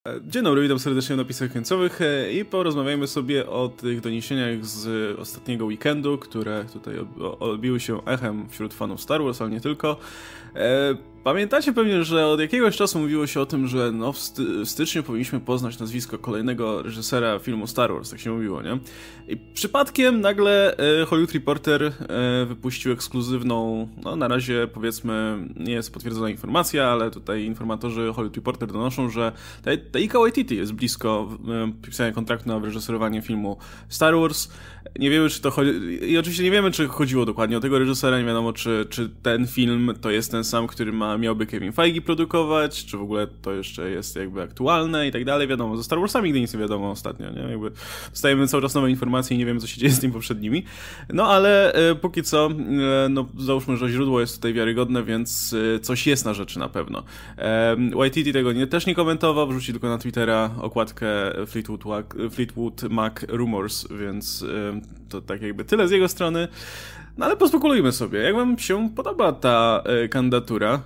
Dzień dobry, witam serdecznie w napisach końcowych i porozmawiajmy sobie o tych doniesieniach z ostatniego weekendu, które tutaj odbiły się echem wśród fanów Star Wars, ale nie tylko. Pamiętacie pewnie, że od jakiegoś czasu mówiło się o tym, że w styczniu powinniśmy poznać nazwisko kolejnego reżysera filmu Star Wars, tak się mówiło, nie? I przypadkiem nagle Hollywood Reporter wypuścił ekskluzywną, no na razie powiedzmy nie jest potwierdzona informacja, ale tutaj informatorzy Hollywood Reporter donoszą, że Taika Waititi jest blisko podpisania kontraktu na wyreżyserowanie filmu Star Wars. Nie wiemy, czy to chodzi... I oczywiście nie wiemy, czy chodziło dokładnie o tego reżysera, nie wiadomo, czy ten film to jest ten sam, który miałby Kevin Feige produkować, czy w ogóle to jeszcze jest jakby aktualne i tak dalej. Wiadomo, ze Star Warsami nigdy nic nie wiadomo ostatnio, nie? Jakby dostajemy cały czas nowe informacje i nie wiemy, co się dzieje z tymi poprzednimi. No ale póki co, no załóżmy, że źródło jest tutaj wiarygodne, więc coś jest na rzeczy na pewno. Waititi tego też nie komentował, wrzucił tylko na Twittera okładkę Fleetwood Mac Rumors, więc to tak jakby tyle z jego strony. No ale pospekulujmy sobie, jak wam się podoba ta kandydatura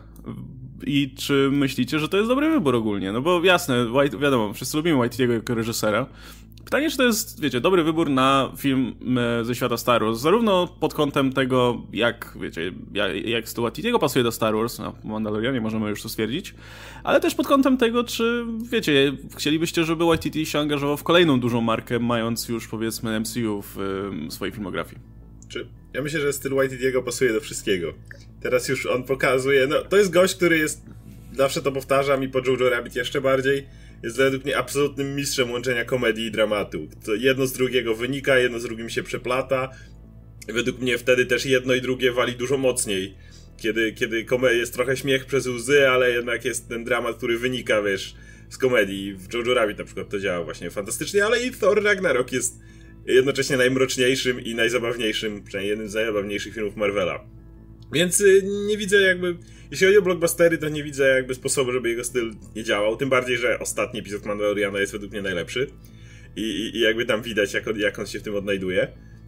i czy myślicie, że to jest dobry wybór ogólnie? No bo jasne, wiadomo, wszyscy lubimy Waititiego jako reżysera. Pytanie, czy to jest, wiecie, dobry wybór na film ze świata Star Wars, zarówno pod kątem tego, jak, wiecie, jak styl Waititiego pasuje do Star Wars, no, po Mandalorianie możemy już to stwierdzić, ale też pod kątem tego, czy, wiecie, chcielibyście, żeby Waititi się angażował w kolejną dużą markę, mając już, powiedzmy, MCU w swojej filmografii. Ja myślę, że styl Waititiego pasuje do wszystkiego. Teraz już on pokazuje, no to jest gość, który jest, zawsze to powtarzam i po Jojo Rabbit jeszcze bardziej, jest według mnie absolutnym mistrzem łączenia komedii i dramatu. To jedno z drugiego wynika, jedno z drugim się przeplata. Według mnie wtedy też jedno i drugie wali dużo mocniej. Kiedy jest trochę śmiech przez łzy, ale jednak jest ten dramat, który wynika, wiesz, z komedii. W Jojo Rabbit na przykład to działa właśnie fantastycznie, ale i Thor Ragnarok jest jednocześnie najmroczniejszym i najzabawniejszym, przynajmniej jednym z najzabawniejszych filmów Marvela. Więc nie widzę jakby, jeśli chodzi o blockbustery, to nie widzę jakby sposobu, żeby jego styl nie działał, tym bardziej, że ostatni epizod Mandaloriana jest według mnie najlepszy i jakby tam widać, jak on się w tym odnajduje.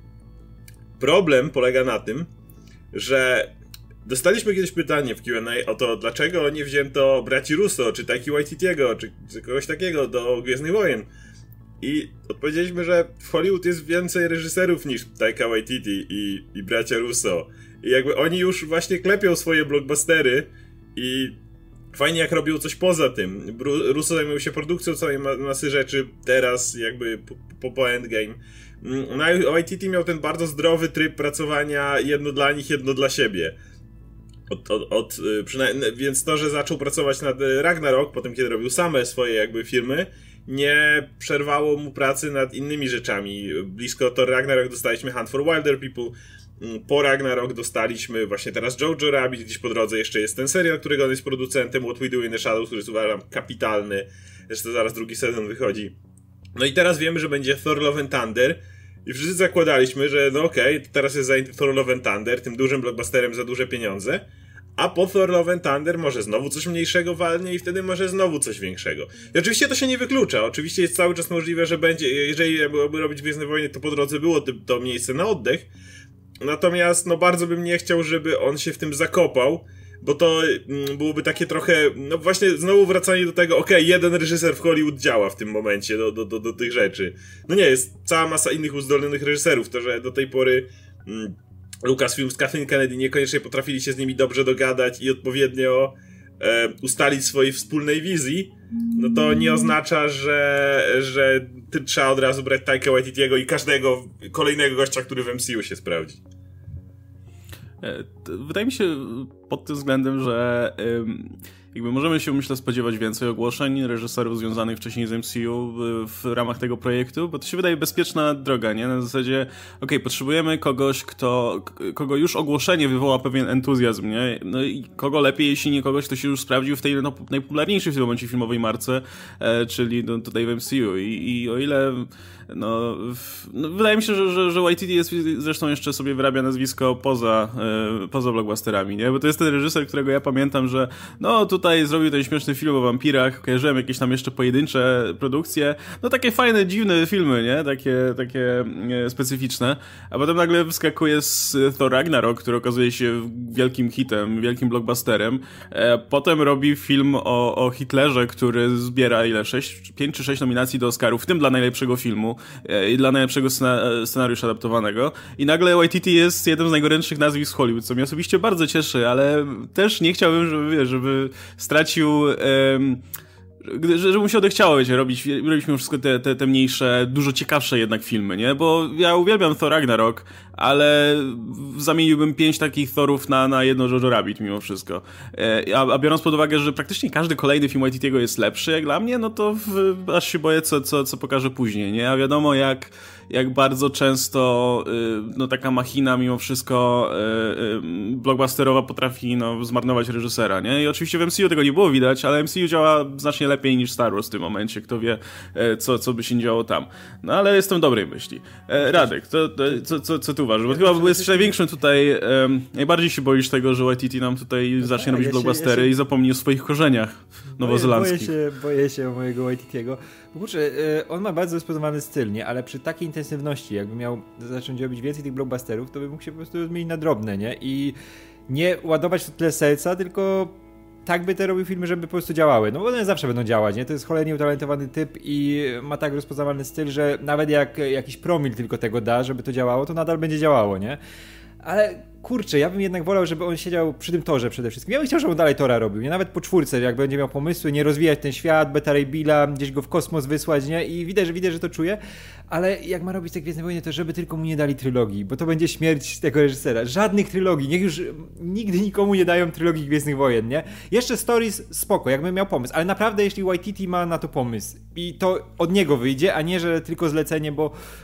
Problem polega na tym, że dostaliśmy kiedyś pytanie w Q&A o to, dlaczego nie wzięto braci Russo, czy Taiki Waititiego, czy kogoś takiego do Gwiezdnych Wojen. I odpowiedzieliśmy, że w Hollywood jest więcej reżyserów niż Taika Waititi i bracia Russo. I jakby oni już właśnie klepią swoje blockbustery i fajnie jak robią coś poza tym. Russo zajmują się produkcją całej masy rzeczy teraz jakby po Endgame. No i Waititi miał ten bardzo zdrowy tryb pracowania jedno dla nich, jedno dla siebie. Więc to, że zaczął pracować nad Ragnarok, potem kiedy robił same swoje jakby filmy, nie przerwało mu pracy nad innymi rzeczami. Blisko Thor Ragnarok dostaliśmy Hunt for Wilder People, po Ragnarok dostaliśmy właśnie teraz Jojo Rabbit, gdzieś po drodze jeszcze jest ten serial, którego on jest producentem, What We Do in the Shadows, który jest, uważam, kapitalny. Zresztą zaraz drugi sezon wychodzi. No i teraz wiemy, że będzie Thor Love and Thunder i wszyscy zakładaliśmy, że no okej, teraz jest zajęty Thor Love and Thunder, tym dużym blockbusterem za duże pieniądze, a po Thor Love and Thunder może znowu coś mniejszego walnie i wtedy może znowu coś większego. I oczywiście to się nie wyklucza. Oczywiście jest cały czas możliwe, że będzie, jeżeli byłoby robić Gwiezdne Wojny, to po drodze było to miejsce na oddech. Natomiast no bardzo bym nie chciał, żeby on się w tym zakopał, bo to byłoby takie trochę, no właśnie znowu wracanie do tego, okej, jeden reżyser w Hollywood działa w tym momencie do tych rzeczy. No nie, jest cała masa innych uzdolnionych reżyserów, to że do tej pory Lucasfilm z Kathleen Kennedy niekoniecznie potrafili się z nimi dobrze dogadać i odpowiednio ustalić swojej wspólnej wizji, no to nie oznacza, że trzeba od razu brać Taika Waititiego i każdego kolejnego gościa, który w MCU się sprawdzi. Wydaje mi się pod tym względem, że jakby możemy się, myślę, spodziewać więcej ogłoszeń reżyserów związanych wcześniej z MCU w ramach tego projektu, bo to się wydaje bezpieczna droga, nie? Na zasadzie, potrzebujemy kogoś, kogo już ogłoszenie wywoła pewien entuzjazm, nie? No i kogo lepiej, jeśli nie kogoś, kto się już sprawdził w tej najpopularniejszej w tym momencie filmowej marce, czyli tutaj w MCU. I o ile wydaje mi się, że Waititi jest, zresztą jeszcze sobie wyrabia nazwisko poza blockbusterami, nie? Bo to jest ten reżyser, którego ja pamiętam, że no tutaj zrobił ten śmieszny film o wampirach, kojarzyłem jakieś tam jeszcze pojedyncze produkcje, no takie fajne, dziwne filmy, nie? Takie specyficzne, a potem nagle wyskakuje z Thor Ragnarok, który okazuje się wielkim hitem, wielkim blockbusterem. Potem robi film o Hitlerze, który zbiera 5 czy 6 nominacji do Oscarów, w tym dla najlepszego filmu i dla najlepszego scenariusza adaptowanego. I nagle Waititi jest jednym z najgorętszych nazwisk w Hollywood, co mnie osobiście bardzo cieszy, ale też nie chciałbym, żeby stracił... Że mu się odechciało, wiecie, robić mimo wszystko te mniejsze, dużo ciekawsze jednak filmy, nie? Bo ja uwielbiam Thor Ragnarok, ale zamieniłbym 5 takich Thorów na jedno Jojo Rabbit mimo wszystko. A biorąc pod uwagę, że praktycznie każdy kolejny film Waititiego jest lepszy jak dla mnie, no to aż się boję, co pokażę później, nie? A wiadomo, jak bardzo często no taka machina mimo wszystko blockbusterowa potrafi zmarnować reżysera, nie? I oczywiście w MCU tego nie było widać, ale MCU działa znacznie lepiej niż Star Wars w tym momencie, kto wie co by się działo tam. No ale jestem dobrej myśli. Radek, co ty uważasz? Bo chyba jesteś największym tutaj, najbardziej się boisz tego, że Waititi nam tutaj zacznie robić blockbustery i zapomni o swoich korzeniach nowozelandzkich. Boję się o mojego Waititiego. Bo kurczę, on ma bardzo rozpoznawany styl, nie? Ale przy takiej intensywności, jakby miał zacząć robić więcej tych blockbusterów, to by mógł się po prostu zmienić na drobne, nie? I nie ładować w tyle serca, tylko tak by te robił filmy, żeby po prostu działały. No bo one zawsze będą działać, nie? To jest cholernie utalentowany typ i ma tak rozpoznawalny styl, że nawet jak jakiś promil tylko tego da, żeby to działało, to nadal będzie działało, nie? Ale kurczę, ja bym jednak wolał, żeby on siedział przy tym torze przede wszystkim. Ja bym chciał, żeby on dalej tora robił, nie? Nawet po 4, jak będzie miał pomysły, nie rozwijać ten świat, Beta Ray Billa, gdzieś go w kosmos wysłać, nie? I widać, że to czuje, ale jak ma robić te Gwiezdne Wojny, to żeby tylko mu nie dali trylogii, bo to będzie śmierć tego reżysera. Żadnych trylogii, niech już nigdy nikomu nie dają trylogii Gwiezdnych Wojen, nie? Jeszcze Stories spoko, jakbym miał pomysł, ale naprawdę jeśli Waititi ma na to pomysł i to od niego wyjdzie, a nie, że tylko zlecenie,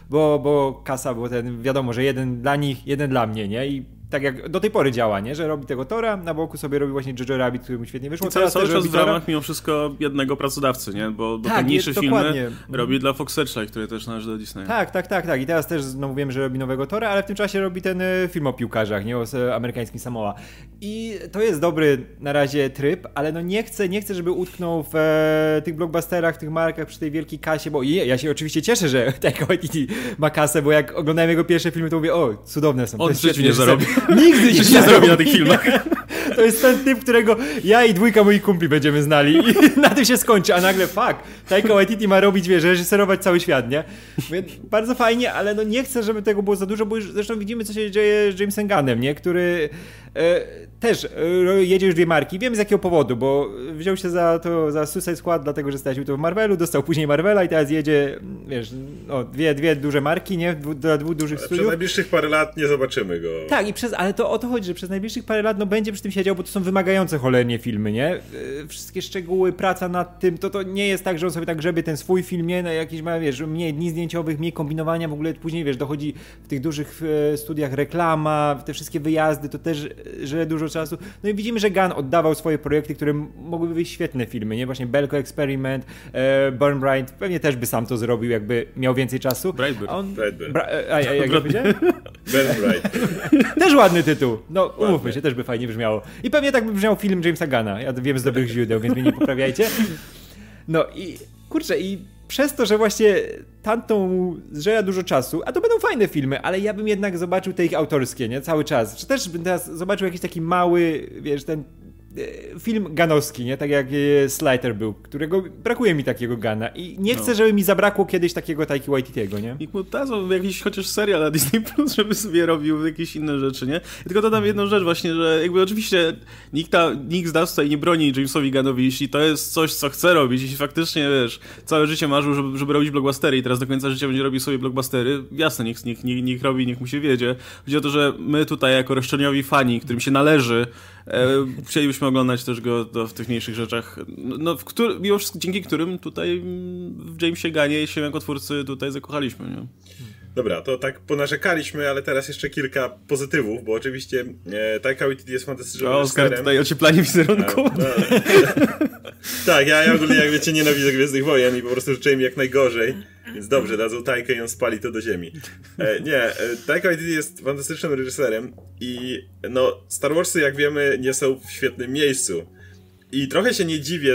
bo kasa, bo ten wiadomo, że jeden dla nich, jeden dla mnie, nie? I tak jak do tej pory działa, nie? Że robi tego Tora, na boku sobie robi właśnie Jojo Rabbit, który mu świetnie wyszło. I cały czas w ramach mimo wszystko jednego pracodawcy, nie? Bo tak, te mniejsze filmy robi dla Fox Searchlight, który też należy do Disneya. Tak. I teraz też znowu wiem, że robi nowego Tora, ale w tym czasie robi ten film o piłkarzach, nie? O amerykańskim Samoa. I to jest dobry na razie tryb, ale no nie chcę, żeby utknął w tych blockbusterach, w tych markach, przy tej wielkiej kasie, bo ja się oczywiście cieszę, że Taika Waititi ma kasę, bo jak oglądałem jego pierwsze filmy, to mówię, o, cudowne są. On w życiu nie zarobi. Nigdy nie zarobi na tych filmach. To jest ten typ, którego ja i 2 moich kumpli będziemy znali i na tym się skończy, a nagle Taika Waititi ma robić, reżyserować cały świat, nie? Więc bardzo fajnie, ale no nie chcę, żeby tego było za dużo, bo już zresztą widzimy, co się dzieje z Jamesem Gunnem, nie? Który też jedzie już 2 marki. Wiem z jakiego powodu, bo wziął się za Suicide Squad, dlatego że stracił to w Marvelu, dostał później Marvela i teraz jedzie, dwie duże marki, nie? Do 2 dużych studiów. Przez najbliższych parę lat nie zobaczymy go. Tak, ale to o to chodzi, że przez najbliższych parę lat będzie przy tym siedział, bo to są wymagające cholernie filmy, nie? Wszystkie szczegóły, praca nad tym, to nie jest tak, że on sobie tak grzebie ten swój film, nie? Na jakieś ma, mniej dni zdjęciowych, mniej kombinowania, w ogóle później, dochodzi w tych dużych studiach reklama, te wszystkie wyjazdy, to też że dużo czasu. No i widzimy, że Gunn oddawał swoje projekty, które mogłyby być świetne filmy, nie? Właśnie Belko Experiment, Burn Bright, pewnie też by sam to zrobił, jakby miał więcej czasu. Brightburn. Jak to powiedziałem? Burn Bright. Też ładny tytuł. No, umówmy się, też by fajnie brzmiało. I pewnie tak by brzmiał film Jamesa Gunna. Ja wiem z dobrych źródeł, więc mnie nie poprawiajcie. No i kurczę, i przez to, że właśnie tamtą zżera dużo czasu, a to będą fajne filmy, ale ja bym jednak zobaczył te ich autorskie, nie? Cały czas. Czy też bym teraz zobaczył jakiś taki mały, ten film ganowski, nie? Tak jak Slider był, którego brakuje mi takiego Gana i nie chcę, żeby mi zabrakło kiedyś takiego Taiki Waititiego, nie? Nikt mu dadzą jakiś chociaż serial na Disney Plus, żeby sobie robił jakieś inne rzeczy, nie? I tylko dodam jedną rzecz właśnie, że jakby oczywiście nikt z nas tutaj nie broni Jamesowi Gunnowi, jeśli to jest coś, co chce robić, jeśli faktycznie, całe życie marzył, żeby robić blockbustery i teraz do końca życia będzie robił sobie blockbustery, jasne, niech robi, niech mu się wiedzie. Chodzi o to, że my tutaj jako roszczeniowi fani, którym się należy, chcielibyśmy oglądać też go w tych mniejszych rzeczach, mimo wszystko dzięki którym tutaj w Jamesie Gunnie się jako twórcy tutaj zakochaliśmy, nie? Dobra, to tak ponarzekaliśmy, ale teraz jeszcze kilka pozytywów, bo oczywiście Taika Waititi jest fantastycznym reżyserem. Oskar, tutaj ocieplanie wizerunku. Tak, ja ogólnie, jak wiecie, nienawidzę Gwiezdnych Wojen i po prostu życzę im jak najgorzej, więc dobrze, dadzą Taikę i on spali to do ziemi. Taika Waititi jest fantastycznym reżyserem i Star Warsy, jak wiemy, nie są w świetnym miejscu. I trochę się nie dziwię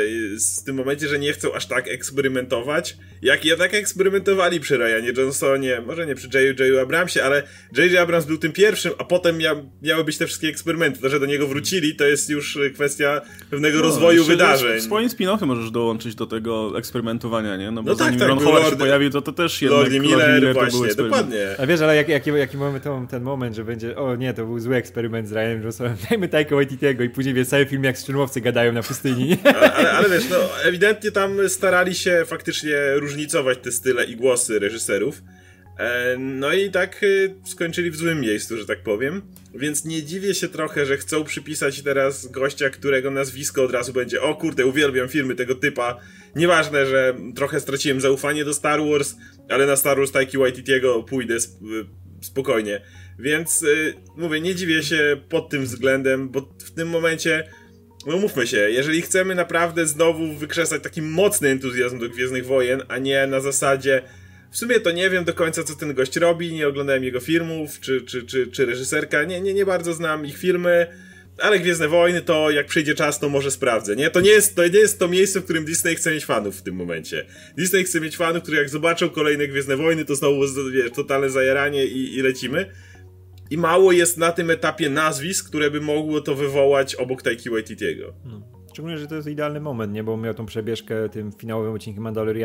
w tym momencie, że nie chcą aż tak eksperymentować, jak jednak eksperymentowali przy Ryanie Johnsonie, może nie przy J.J. Abramsie, ale J.J. Abrams był tym pierwszym, a potem miały być te wszystkie eksperymenty. To, że do niego wrócili, to jest już kwestia pewnego rozwoju wydarzeń. Swoim spin-offy możesz dołączyć do tego eksperymentowania, nie? No bo no zanim tak, Ron Howard się pojawił, to też jednak Lord Miller to był dokładnie. A wiesz, ale jaki mamy ten moment, że będzie, o nie, to był zły eksperyment z Ryanem Johnsonem, dajmy Taika Waititiego i później wiesz, cały film jak szturmowcy gadają na pustyni. Ale wiesz, no ewidentnie tam starali się faktycznie różnicować te style i głosy reżyserów. No i tak skończyli w złym miejscu, że tak powiem. Więc nie dziwię się trochę, że chcą przypisać teraz gościa, którego nazwisko od razu będzie o kurde, uwielbiam filmy tego typa. Nieważne, że trochę straciłem zaufanie do Star Wars, ale na Star Wars Taiki Waititiego pójdę spokojnie. Więc mówię, nie dziwię się pod tym względem, bo w tym momencie, no mówmy się, jeżeli chcemy naprawdę znowu wykrzesać taki mocny entuzjazm do Gwiezdnych Wojen, a nie na zasadzie w sumie to nie wiem do końca, co ten gość robi, nie oglądałem jego filmów, czy reżyserka, nie bardzo znam ich filmy, ale Gwiezdne Wojny to jak przyjdzie czas, to może sprawdzę, nie? To nie jest to miejsce, w którym Disney chce mieć fanów w tym momencie. Disney chce mieć fanów, którzy jak zobaczą kolejne Gwiezdne Wojny, to znowu, wiesz, totalne zajaranie i lecimy. I mało jest na tym etapie nazwisk, które by mogło to wywołać obok Taiki Waititiego. Szczególnie, że to jest idealny moment, nie? Bo miał tą przebieżkę tym finałowym odcinkiem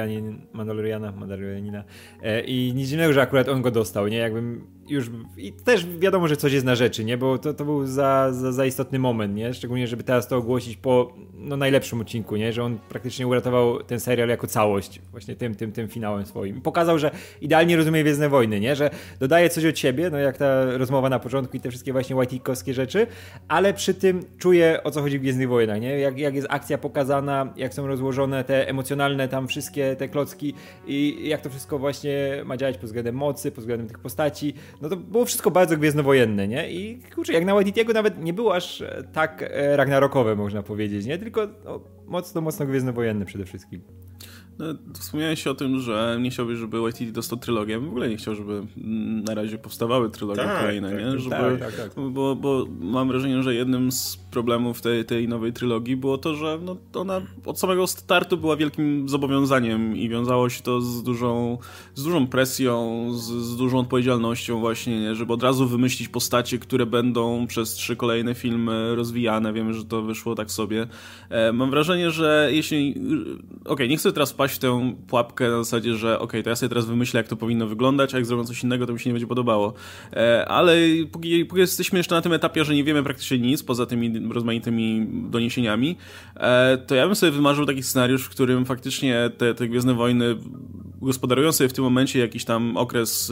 Mandalorianina i nic dziwnego, że akurat on go dostał, nie? Jakbym już... I też wiadomo, że coś jest na rzeczy, nie? Bo to był za istotny moment, nie? Szczególnie, żeby teraz to ogłosić po najlepszym odcinku, nie? Że on praktycznie uratował ten serial jako całość właśnie tym finałem swoim. I pokazał, że idealnie rozumie Gwiezdne Wojny, nie? Że dodaje coś od siebie, no jak ta rozmowa na początku i te wszystkie właśnie whiteikowskie rzeczy, ale przy tym czuje, o co chodzi w Gwiezdnych Wojnach, nie? Jak jest akcja pokazana, jak są rozłożone te emocjonalne tam wszystkie te klocki i jak to wszystko właśnie ma działać pod względem mocy, pod względem tych postaci, no to było wszystko bardzo gwiezdnowojenne, nie? I kurczę, jak na Waititiego nawet nie było aż tak ragnarokowe, można powiedzieć, nie? Tylko mocno gwiezdnowojenne przede wszystkim. No, wspomniałeś o tym, że nie chciałbyś, żeby Waititi dostał trylogię. W ogóle nie chciał, żeby na razie powstawały trylogie kolejne, nie? Żeby, tak. Bo mam wrażenie, że jednym z problemów tej nowej trylogii było to, że no, ona od samego startu była wielkim zobowiązaniem i wiązało się to z dużą presją, z dużą odpowiedzialnością właśnie, nie? Żeby od razu wymyślić postacie, które będą przez 3 kolejne filmy rozwijane. Wiemy, że to wyszło tak sobie. Mam wrażenie, że jeśli... nie chcę teraz wpaść w tę pułapkę na zasadzie, że to ja sobie teraz wymyślę, jak to powinno wyglądać, a jak zrobią coś innego, to mi się nie będzie podobało. Ale póki jesteśmy jeszcze na tym etapie, że nie wiemy praktycznie nic, poza tymi rozmaitymi doniesieniami, to ja bym sobie wymarzył taki scenariusz, w którym faktycznie te Gwiezdne Wojny gospodarują sobie w tym momencie jakiś tam okres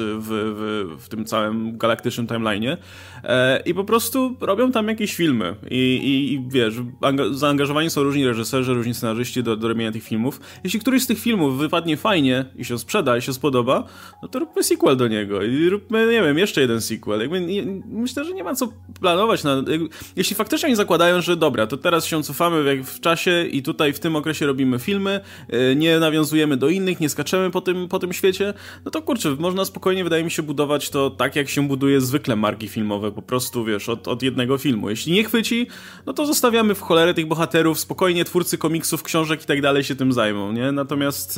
w tym całym galaktycznym timeline'ie i po prostu robią tam jakieś filmy. I wiesz, zaangażowani są różni reżyserzy, różni scenarzyści do robienia tych filmów. Jeśli któryś z tych filmów wypadnie fajnie i się sprzeda i się spodoba, no to róbmy sequel do niego i róbmy, nie wiem, jeszcze jeden sequel. Myślę, że nie ma co planować. Jeśli faktycznie oni zakładają, że dobra, to teraz się cofamy w czasie i tutaj w tym okresie robimy filmy, nie nawiązujemy do innych, nie skaczemy po tym świecie, no to kurczę, można spokojnie, wydaje mi się, budować to tak, jak się buduje zwykle marki filmowe, po prostu, wiesz, od jednego filmu. Jeśli nie chwyci, no to zostawiamy w cholerę tych bohaterów, spokojnie twórcy komiksów, książek i tak dalej się tym zajmą, nie? Natomiast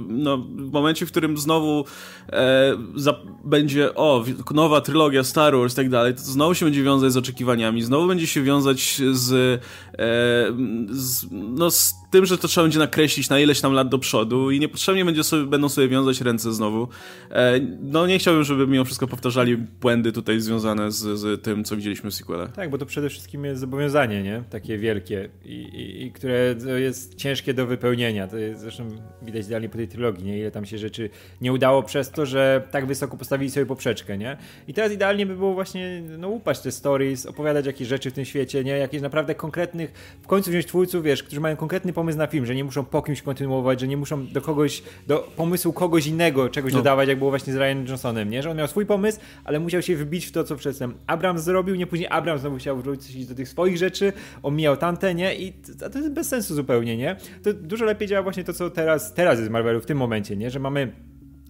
w momencie, w którym znowu będzie nowa trylogia Star Wars i tak dalej, to znowu się będzie wiązać z oczekiwaniami, znowu będzie się wiązać z tym, że to trzeba będzie nakreślić na ileś tam lat do przodu i niepotrzebnie będą sobie wiązać ręce znowu. Nie chciałbym, żeby mimo wszystko powtarzali błędy tutaj związane z tym, co widzieliśmy w sequelach. Tak, bo to przede wszystkim jest zobowiązanie, nie? Takie wielkie i które jest ciężkie do wypełnienia. To jest zresztą widać idealnie po tej trylogii, nie? Ile tam się rzeczy nie udało przez to, że tak wysoko postawili sobie poprzeczkę, nie? I teraz idealnie by było właśnie upaść te stories, opowiadać jakieś rzeczy w tym świecie, nie? Jakieś naprawdę konkretnych, w końcu wziąć twórców, wiesz, którzy mają konkretny pomysł na film, że nie muszą po kimś kontynuować, że nie muszą do pomysłu kogoś innego czegoś dodawać, jak było właśnie z Ryanem Johnsonem, nie? Że on miał swój pomysł, ale musiał się wbić w to, co przedtem Abrams zrobił, nie później Abrams znowu chciał wrócić do tych swoich rzeczy, omijał tamte, nie? I to jest bez sensu zupełnie, nie? To dużo lepiej działa właśnie to, co teraz jest w Marvelu w tym momencie, nie? Że mamy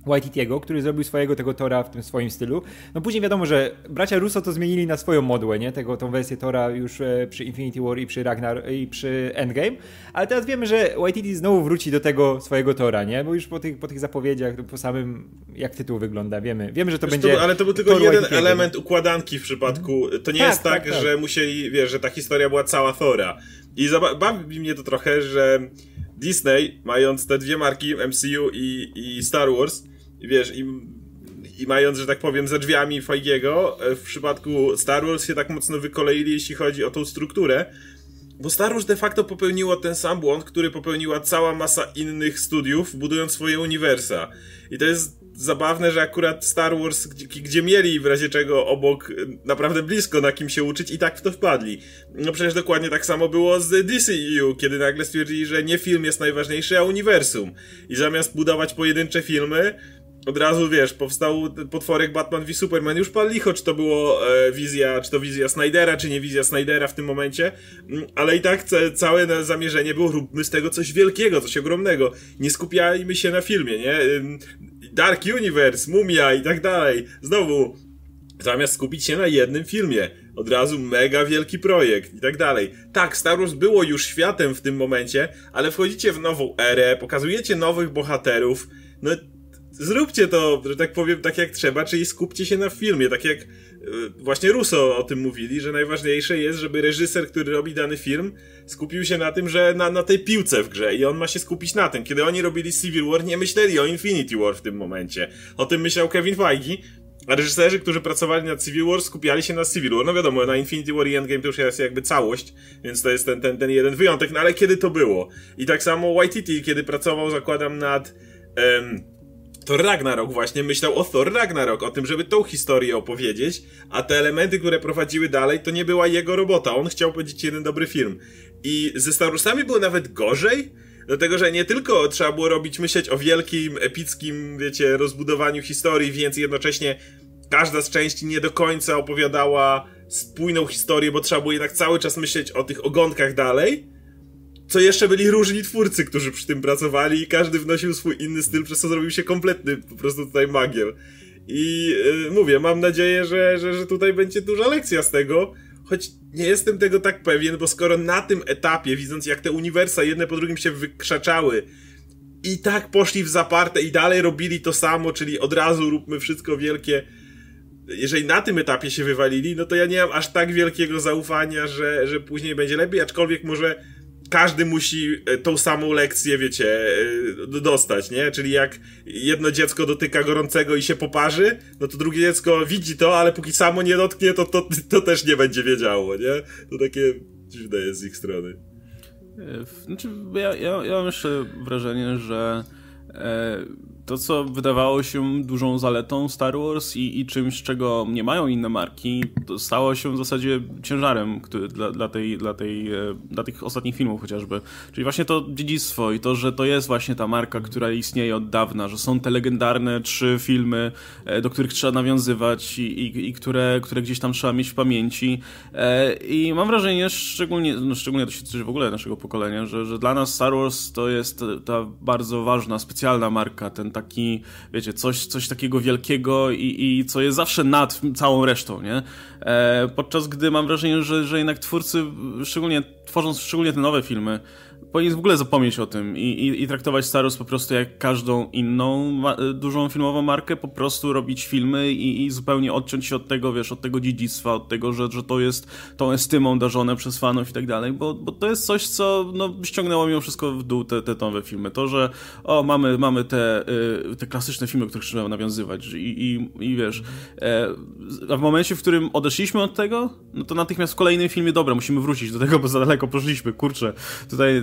Waititiego, który zrobił swojego tego Tora w tym swoim stylu. No później wiadomo, że bracia Russo to zmienili na swoją modłę, nie? Tą wersję Tora już przy Infinity War i i przy Endgame, ale teraz wiemy, że Waititi znowu wróci do tego swojego Tora, nie? Bo już po tych zapowiedziach, po samym jak tytuł wygląda, wiemy, że to będzie... Ale to był tylko jeden element układanki w przypadku. To nie jest tak, tak, że musieli, wiesz, że ta historia była cała Thora. I bawi mnie to trochę, że Disney, mając te dwie marki, MCU i Star Wars, wiesz, i mając, że tak powiem, za drzwiami Feigiego, w przypadku Star Wars się tak mocno wykoleili, jeśli chodzi o tą strukturę, bo Star Wars de facto popełniło ten sam błąd, który popełniła cała masa innych studiów, budując swoje uniwersa. I to jest zabawne, że akurat Star Wars, gdzie mieli w razie czego obok naprawdę blisko na kim się uczyć, i tak w to wpadli. No przecież dokładnie tak samo było z DCEU, kiedy nagle stwierdzili, że nie film jest najważniejszy, a uniwersum. I zamiast budować pojedyncze filmy, od razu, wiesz, powstał potworek Batman v Superman. Już pal licho, czy to było wizja Snydera, czy nie wizja Snydera w tym momencie. Ale i tak całe zamierzenie było, róbmy z tego coś wielkiego, coś ogromnego. Nie skupiajmy się na filmie, nie? Dark Universe, Mumia i tak dalej. Znowu, zamiast skupić się na jednym filmie, od razu mega wielki projekt i tak dalej. Tak, Star Wars było już światem w tym momencie, ale wchodzicie w nową erę, pokazujecie nowych bohaterów, no zróbcie to, że tak powiem, tak jak trzeba, czyli skupcie się na filmie, tak jak właśnie Russo o tym mówili, że najważniejsze jest, żeby reżyser, który robi dany film, skupił się na tym, że na tej piłce w grze i on ma się skupić na tym. Kiedy oni robili Civil War, nie myśleli o Infinity War w tym momencie. O tym myślał Kevin Feige, a reżyserzy, którzy pracowali nad Civil War, skupiali się na Civil War. No wiadomo, na Infinity War i Endgame to już jest jakby całość, więc to jest ten jeden wyjątek, no ale kiedy to było? I tak samo Waititi, kiedy pracował, zakładam, nad Thor Ragnarok właśnie, myślał o Thor Ragnarok, o tym, żeby tą historię opowiedzieć, a te elementy, które prowadziły dalej, to nie była jego robota. On chciał powiedzieć jeden dobry film. I ze Star Warsami było nawet gorzej, dlatego, że nie tylko trzeba było myśleć o wielkim, epickim, wiecie, rozbudowaniu historii, więc jednocześnie każda z części nie do końca opowiadała spójną historię, bo trzeba było jednak cały czas myśleć o tych ogonkach dalej. Co jeszcze byli różni twórcy, którzy przy tym pracowali i każdy wnosił swój inny styl, przez co zrobił się kompletny po prostu tutaj magiel. I mówię, mam nadzieję, że tutaj będzie duża lekcja z tego, choć nie jestem tego tak pewien, bo skoro na tym etapie, widząc jak te uniwersa jedne po drugim się wykrzaczały i tak poszli w zaparte i dalej robili to samo, czyli od razu róbmy wszystko wielkie, jeżeli na tym etapie się wywalili, no to ja nie mam aż tak wielkiego zaufania, że później będzie lepiej, aczkolwiek może każdy musi tą samą lekcję, wiecie, dostać, nie? Czyli jak jedno dziecko dotyka gorącego i się poparzy, no to drugie dziecko widzi to, ale póki samo nie dotknie, to też nie będzie wiedziało, nie? To takie dziwne jest z ich strony. Znaczy, ja mam jeszcze wrażenie, że to, co wydawało się dużą zaletą Star Wars i czymś, czego nie mają inne marki, to stało się w zasadzie ciężarem dla tych ostatnich filmów chociażby. Czyli właśnie to dziedzictwo i to, że to jest właśnie ta marka, która istnieje od dawna, że są te legendarne 3 filmy, do których trzeba nawiązywać i które gdzieś tam trzeba mieć w pamięci. I mam wrażenie, szczególnie to się tyczy w ogóle naszego pokolenia, że dla nas Star Wars to jest ta bardzo ważna, specjalna marka, ten taki, wiecie, coś takiego wielkiego i co jest zawsze nad całą resztą, nie? Podczas gdy mam wrażenie, że jednak twórcy, tworząc te nowe filmy, powinien w ogóle zapomnieć o tym i traktować Star Wars po prostu jak każdą inną dużą filmową markę, po prostu robić filmy i zupełnie odciąć się od tego, wiesz, od tego dziedzictwa, od tego, że to jest tą estymą darzone przez fanów i tak dalej, bo to jest coś, co ściągnęło mimo wszystko w dół te nowe filmy. To, że mamy te klasyczne filmy, które trzeba nawiązywać i wiesz, a w momencie, w którym odeszliśmy od tego, no to natychmiast w kolejnym filmie, dobra, musimy wrócić do tego, bo za daleko poszliśmy, kurczę, tutaj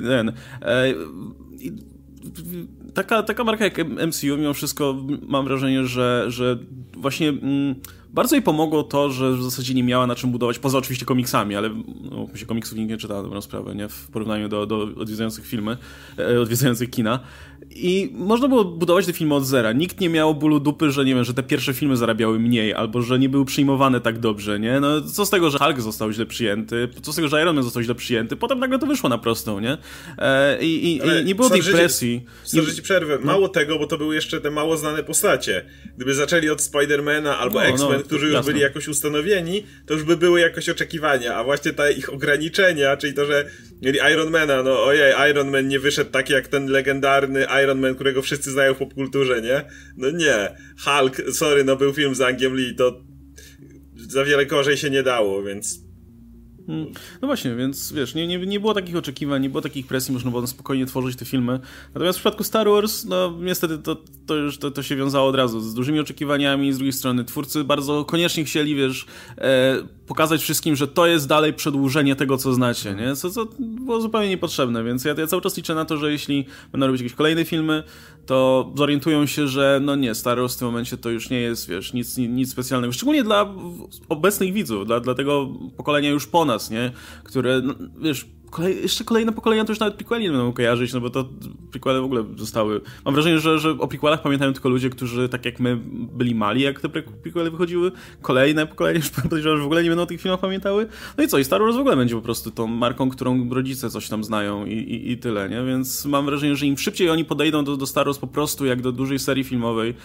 taka marka jak MCU mimo wszystko mam wrażenie, że właśnie bardzo jej pomogło to, że w zasadzie nie miała na czym budować, poza oczywiście komiksami, ale mi się komiksów nikt nie czyta na dobrą sprawę, nie? W porównaniu do odwiedzających kina. I można było budować te filmy od zera. Nikt nie miał bólu dupy, że nie wiem, że te pierwsze filmy zarabiały mniej, albo że nie były przyjmowane tak dobrze, nie? No co z tego, że Hulk został źle przyjęty, co z tego, że Iron Man został źle przyjęty, potem nagle to wyszło na prostą, nie? I nie było tej presji. produkcji. Sorry, ci przerwę. Mało tego, bo to były jeszcze te mało znane postacie. Gdyby zaczęli od Spidermana albo X-Men, którzy już byli jakoś ustanowieni, to już by były jakoś oczekiwania, a właśnie te ich ograniczenia, czyli to, że mieli Ironmana, no ojej, Iron Man nie wyszedł taki jak ten legendarny Iron Man, którego wszyscy znają w popkulturze, nie? No nie. Hulk, sorry, no był film z Angiem Lee, to za wiele gorzej się nie dało, więc... No właśnie, więc wiesz, nie było takich oczekiwań, nie było takich presji, można było spokojnie tworzyć te filmy. Natomiast w przypadku Star Wars, no niestety to się wiązało od razu z dużymi oczekiwaniami, z drugiej strony twórcy bardzo koniecznie chcieli, wiesz, pokazać wszystkim, że to jest dalej przedłużenie tego, co znacie, nie? Co było zupełnie niepotrzebne, więc ja cały czas liczę na to, że jeśli będą robić jakieś kolejne filmy, to zorientują się, że no nie, Star Wars w tym momencie to już nie jest, wiesz, nic specjalnego. Szczególnie dla obecnych widzów, dla tego pokolenia już po nas, nie? Które, no, wiesz, jeszcze kolejne pokolenia to już nawet prequeli nie będą kojarzyć, no bo to prequele w ogóle zostały... Mam wrażenie, że o prequelach pamiętają tylko ludzie, którzy tak jak my byli mali, jak te prequele wychodziły. Kolejne pokolenia już podejrzewam, że w ogóle nie będą o tych filmach pamiętały. No i co? I Star Wars w ogóle będzie po prostu tą marką, którą rodzice coś tam znają i tyle, nie? Więc mam wrażenie, że im szybciej oni podejdą do Star Wars po prostu jak do dużej serii filmowej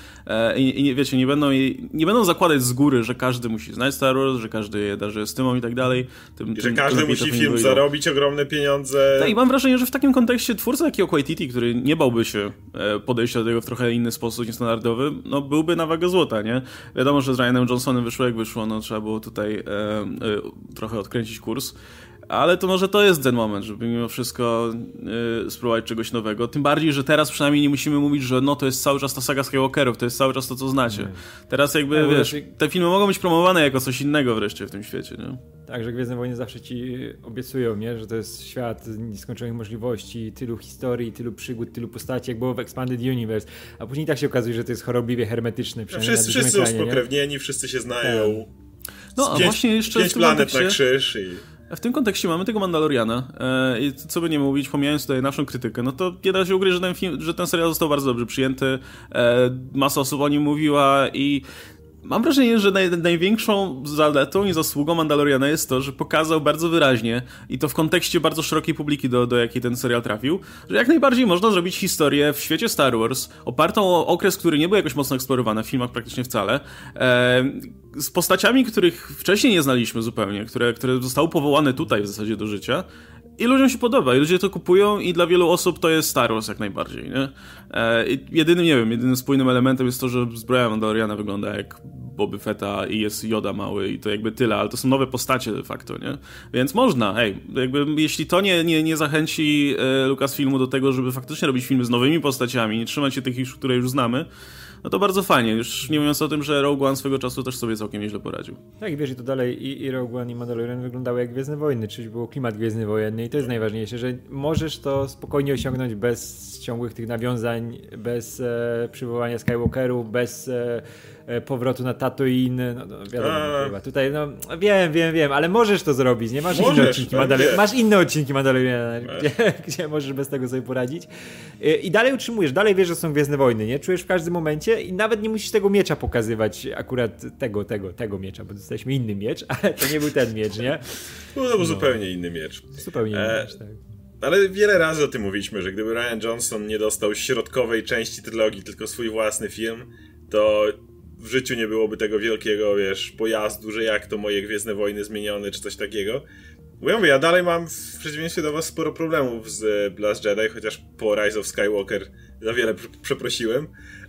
i wiecie, nie będą zakładać z góry, że każdy musi znać Star Wars, że każdy je darzy estymą i tak dalej. Że każdy musi film zarobić ogromne pieniądze. Tak, i mam wrażenie, że w takim kontekście twórca takiego Waititi, który nie bałby się podejść do tego w trochę inny sposób, niestandardowy, no byłby na wagę złota, nie? Wiadomo, że z Ryanem Johnsonem wyszło jak wyszło, no trzeba było tutaj trochę odkręcić kurs. Ale to może to jest ten moment, żeby mimo wszystko spróbować czegoś nowego. Tym bardziej, że teraz przynajmniej nie musimy mówić, że no to jest cały czas ta saga Skywalkerów, to jest cały czas to, co znacie. Teraz jakby, wiesz, te filmy mogą być promowane jako coś innego wreszcie w tym świecie, nie? Tak, że Gwiezdne Wojny zawsze ci obiecują, nie? Że to jest świat nieskończonych możliwości, tylu historii, tylu przygód, tylu postaci, jak było w Expanded Universe. A później tak się okazuje, że to jest chorobliwie hermetyczne. Wszyscy są spokrewnieni, wszyscy się znają. No, a właśnie jeszcze 5 planet na krzyż w tym kontekście mamy tego Mandaloriana i co by nie mówić, pomijając tutaj naszą krytykę, no to nie da się ukryć, że ten serial został bardzo dobrze przyjęty, masa osób o nim mówiła i mam wrażenie, że największą zaletą i zasługą Mandaloriana jest to, że pokazał bardzo wyraźnie i to w kontekście bardzo szerokiej publiki, do jakiej ten serial trafił, że jak najbardziej można zrobić historię w świecie Star Wars, opartą o okres, który nie był jakoś mocno eksplorowany w filmach praktycznie wcale, z postaciami, których wcześniej nie znaliśmy zupełnie, które zostały powołane tutaj w zasadzie do życia. I ludziom się podoba, i ludzie to kupują i dla wielu osób to jest Star Wars jak najbardziej, nie? Jedynym spójnym elementem jest to, że zbroja Mandaloriana wygląda jak Boba Fetta i jest Yoda mały i to jakby tyle, ale to są nowe postacie de facto, nie? Więc można, jakby jeśli to nie zachęci Lucasfilmu do tego, żeby faktycznie robić filmy z nowymi postaciami, nie trzymać się tych, które już znamy, no to bardzo fajnie, już nie mówiąc o tym, że Rogue One swego czasu też sobie całkiem nieźle poradził. Tak, wiesz, i to dalej i Rogue One i Mandalorian wyglądały jak Gwiezdne Wojny, czyli był klimat Gwiezdny Wojenny i to jest najważniejsze, że możesz to spokojnie osiągnąć bez ciągłych tych nawiązań, bez przywołania Skywalkerów, bez powrotu na Tatooine, no wiadomo, chyba tutaj, no wiem, ale możesz to zrobić, nie? Masz inne odcinki Mandaloriana, gdzie możesz bez tego sobie poradzić. I dalej utrzymujesz, dalej wiesz, że są Gwiezdne Wojny, nie? Czujesz w każdym momencie i nawet nie musisz tego miecza pokazywać, akurat tego miecza, bo dostaliśmy inny miecz, ale to nie był ten miecz, nie? To był zupełnie inny miecz. Zupełnie inny miecz, tak. Ale wiele razy o tym mówiliśmy, że gdyby Rian Johnson nie dostał środkowej części trylogii, tylko swój własny film, to w życiu nie byłoby tego wielkiego, wiesz, pojazdu, że jak to moje Gwiezdne Wojny zmienione, czy coś takiego. Bo ja mówię, ja dalej mam w przeciwieństwie do was sporo problemów z Last Jedi, chociaż po Rise of Skywalker za wiele przeprosiłem,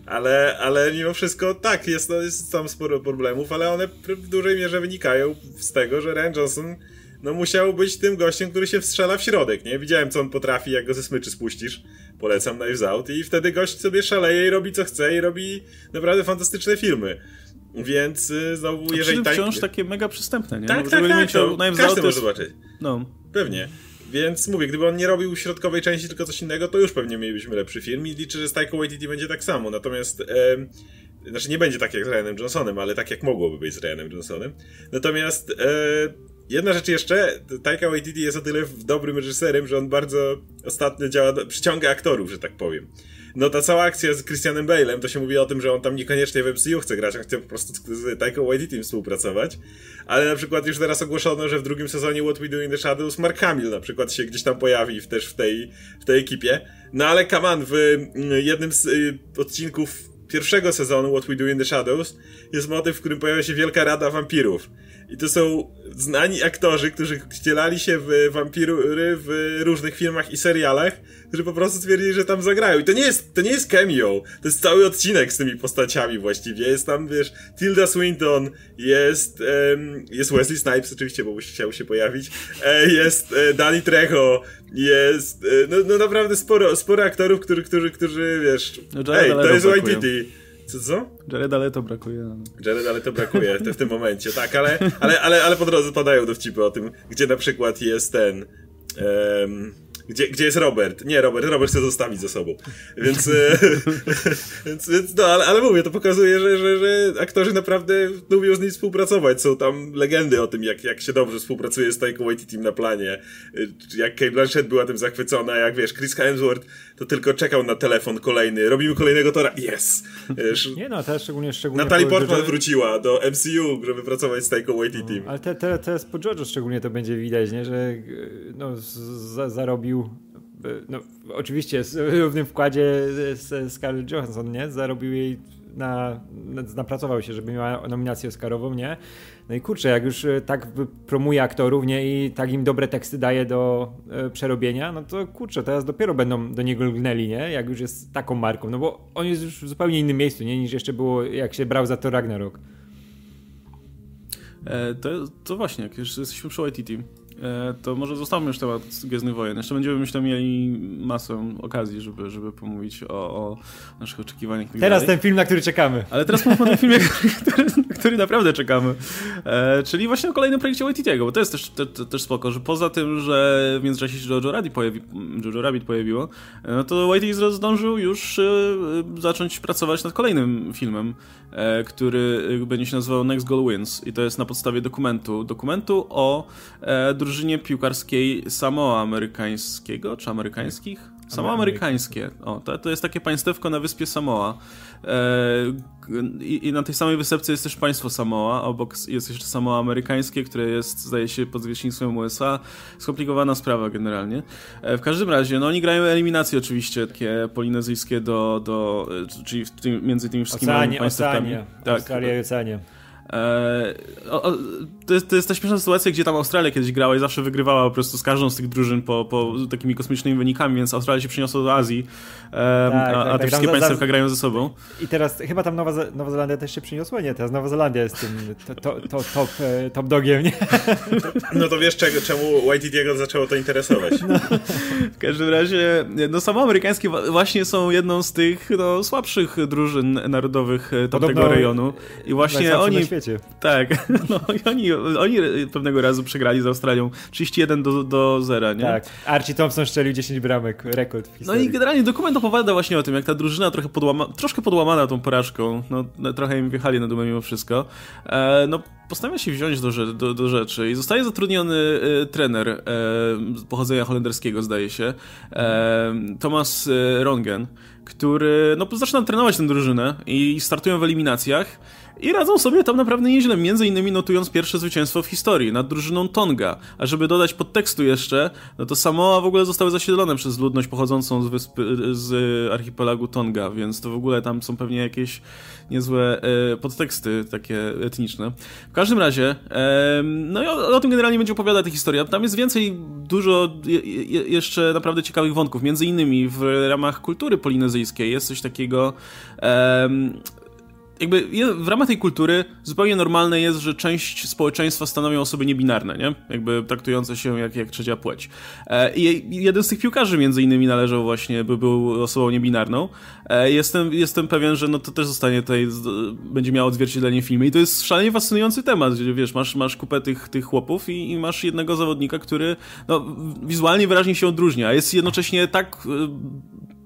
ale mimo wszystko tak, jest tam sporo problemów, ale one w dużej mierze wynikają z tego, że Rian Johnson musiał być tym gościem, który się wstrzela w środek, nie? Widziałem, co on potrafi, jak go ze smyczy spuścisz. Polecam Knives Out. I wtedy gość sobie szaleje i robi co chce i robi naprawdę fantastyczne filmy. Więc znowu, jeżeli tak... wciąż takie mega przystępne, nie? Tak, każdy może zobaczyć. No. Pewnie. Więc mówię, gdyby on nie robił środkowej części, tylko coś innego, to już pewnie mielibyśmy lepszy film i liczę, że z Taika Waititi będzie tak samo. Natomiast... nie będzie tak jak z Ryanem Johnsonem, ale tak jak mogłoby być z Ryanem Johnsonem. Natomiast... jedna rzecz jeszcze, Taika Waititi jest o tyle dobrym reżyserem, że on bardzo ostatnio przyciąga aktorów, że tak powiem. no ta cała akcja z Christianem Bale'em, to się mówi o tym, że on tam niekoniecznie w MCU chce grać, on chce po prostu z Taiką Waititi współpracować, ale na przykład już teraz ogłoszono, że w drugim sezonie What We Do in the Shadows Mark Hamill na przykład się gdzieś tam pojawi też w tej ekipie. No ale come on, w jednym z odcinków pierwszego sezonu What We Do in the Shadows jest motyw, w którym pojawia się Wielka Rada Wampirów. I to są znani aktorzy, którzy wcielali się w wampiry w różnych filmach i serialach, którzy po prostu stwierdzili, że tam zagrają. I to nie jest cameo, to jest cały odcinek z tymi postaciami właściwie. Jest tam, wiesz, Tilda Swinton, jest Wesley Snipes oczywiście, bo chciał się pojawić, jest Danny Trejo, jest, no naprawdę sporo aktorów, którzy wiesz, to jest Waititi. Co? Jareda Leto brakuje. Jareda Leto brakuje w tym momencie, tak, ale po drodze padają dowcipy o tym, gdzie na przykład jest ten... Gdzie jest Robert? Nie, Robert chce zostawić ze sobą. Więc no, ale mówię, to pokazuje, że aktorzy naprawdę lubią z nim współpracować. Są tam legendy o tym, jak się dobrze współpracuje z Taiką Waititi na planie. Jak Cate Blanchett była tym zachwycona, jak wiesz, Chris Hemsworth to tylko czekał na telefon kolejny. Robimy kolejnego Tora. Yes! Wiesz, nie no, teraz szczególnie Natalie Portman wróciła do MCU, żeby pracować z Taiką Waititi. Ale teraz po Jojo szczególnie to będzie widać, nie? Że no, zarobił. No, oczywiście w równym wkładzie z Scarlett Johansson, nie? Zarobił jej napracował się, żeby miała nominację Oscarową, nie? No i kurczę, jak już tak promuje aktorów, nie? I tak im dobre teksty daje do przerobienia, no to kurczę, teraz dopiero będą do niego lgnęli, nie? Jak już jest taką marką, no bo on jest już w zupełnie innym miejscu, nie? Niż jeszcze było, jak się brał za to Ragnarok. To właśnie, jak już jesteśmy przy Waititi, to może zostawmy już temat Gwiezdnych Wojen. Jeszcze będziemy, myślę, mieli masę okazji, żeby pomówić o naszych oczekiwaniach. Teraz ten film, na który czekamy. Ale teraz mówmy o tym filmie, który naprawdę czekamy. Czyli właśnie o kolejnym projekcie Waititiego, bo to jest też spoko, że poza tym, że w międzyczasie się Jojo Rabbit pojawiło, no to Waititi zdążył już zacząć pracować nad kolejnym filmem, który będzie się nazywał Next Goal Wins i to jest na podstawie dokumentu o drużynie piłkarskiej Samoa amerykańskiego, czy amerykańskich? Samoa amerykańskie. O, to jest takie państewko na wyspie Samoa. I na tej samej wysepce jest też państwo Samoa, obok jest jeszcze Samoa amerykańskie, które jest, zdaje się, pod zwierzchnictwem USA. Skomplikowana sprawa generalnie. W każdym razie, no oni grają eliminacje oczywiście, takie polinezyjskie czyli między tymi wszystkimi państwami. Tak. Australia i Oceania. To jest ta śmieszna sytuacja, gdzie tam Australia kiedyś grała i zawsze wygrywała po prostu z każdą z tych drużyn po takimi kosmicznymi wynikami, więc Australia się przeniosła do Azji, a te wszystkie państwa grają ze sobą. I teraz chyba tam Nowa Zelandia też się przyniosła? Nie, teraz Nowa Zelandia jest tym top dogiem, nie? No to wiesz czemu Waititiego zaczęło to interesować. No. W każdym razie, no Samoa amerykańskie właśnie są jedną z tych słabszych drużyn narodowych tego rejonu i właśnie oni... Tak, no oni pewnego razu przegrali z Australią 31-0, nie? Tak, Archie Thompson strzelił 10 bramek, rekord w historii. No i generalnie dokument opowiada właśnie o tym, jak ta drużyna troszkę podłamana tą porażką, no trochę im wjechali na dumę mimo wszystko, no postanawia się wziąć do rzeczy i zostaje zatrudniony trener pochodzenia holenderskiego, zdaje się, Thomas Rongen, który zaczyna trenować tę drużynę i startują w eliminacjach. I radzą sobie tam naprawdę nieźle, między innymi notując pierwsze zwycięstwo w historii nad drużyną Tonga. A żeby dodać podtekstu jeszcze, no to Samoa w ogóle zostały zasiedlone przez ludność pochodzącą z archipelagu Tonga, więc to w ogóle tam są pewnie jakieś niezłe podteksty takie etniczne. W każdym razie, no i o tym generalnie będzie opowiadać ta historia. Tam jest dużo jeszcze naprawdę ciekawych wątków. Między innymi w ramach kultury polinezyjskiej jest coś takiego... Jakby w ramach tej kultury zupełnie normalne jest, że część społeczeństwa stanowią osoby niebinarne, nie? Jakby traktujące się jak trzecia płeć. I jeden z tych piłkarzy między innymi należał właśnie, był osobą niebinarną. Jestem pewien, że to też zostanie tutaj, będzie miało odzwierciedlenie w filmie. I to jest szalenie fascynujący temat, gdzie wiesz, masz kupę tych chłopów i masz jednego zawodnika, który wizualnie wyraźnie się odróżnia, a jest jednocześnie tak